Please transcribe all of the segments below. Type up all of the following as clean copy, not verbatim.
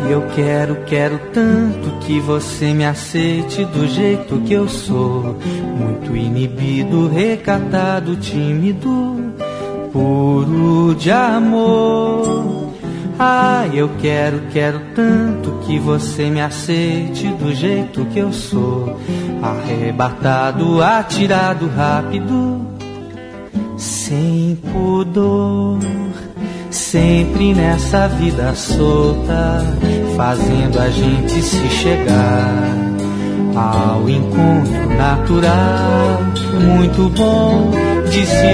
Eu quero tanto que você me aceite do jeito que eu sou. Muito inibido, recatado, tímido, puro de amor. Eu quero tanto que você me aceite do jeito que eu sou. Arrebatado, atirado, rápido, sem pudor. Sempre nessa vida solta, fazendo a gente se chegar ao encontro natural, muito bom de se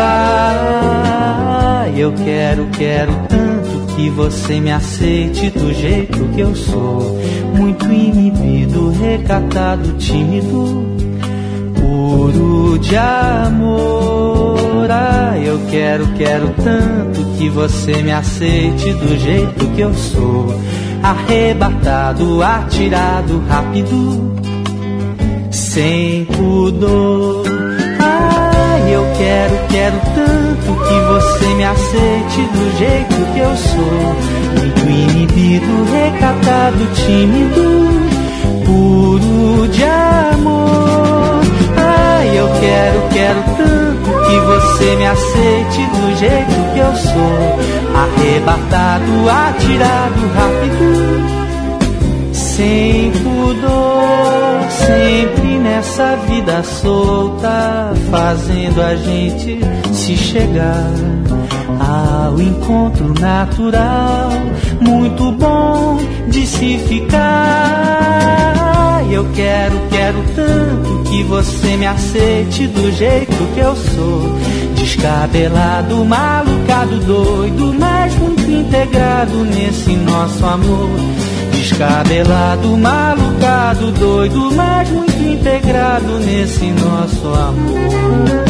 ficar. Eu quero tanto que você me aceite do jeito que eu sou. Muito inibido, recatado, tímido, puro de amor. Eu quero tanto que você me aceite do jeito que eu sou. Arrebatado, atirado, rápido, sem pudor. Eu quero tanto que você me aceite do jeito que eu sou. Muito inibido, recatado, tímido, puro de amor. Eu quero tanto que você me aceite do jeito que eu sou. Arrebatado, atirado, rápido, sem pudor. Sempre nessa vida solta, fazendo a gente se chegar ao encontro natural, muito bom de se ficar. Eu quero tanto que você me aceite do jeito que eu sou. Descabelado, malucado, doido, mas muito integrado nesse nosso amor. Descabelado, malucado, doido, mas muito integrado nesse nosso amor.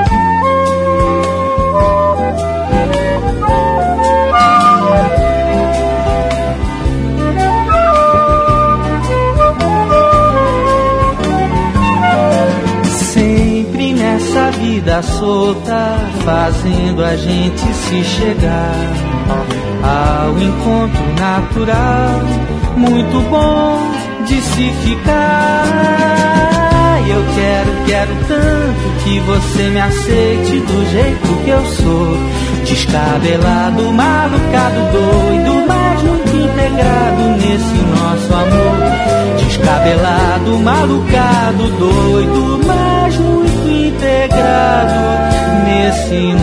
Essa vida solta, fazendo a gente se chegar ao encontro natural, muito bom de se ficar. Eu quero tanto que você me aceite do jeito que eu sou. Descabelado, malucado, doido, mas muito integrado nesse nosso amor. Descabelado, malucado, doido, mas muito integrado nesse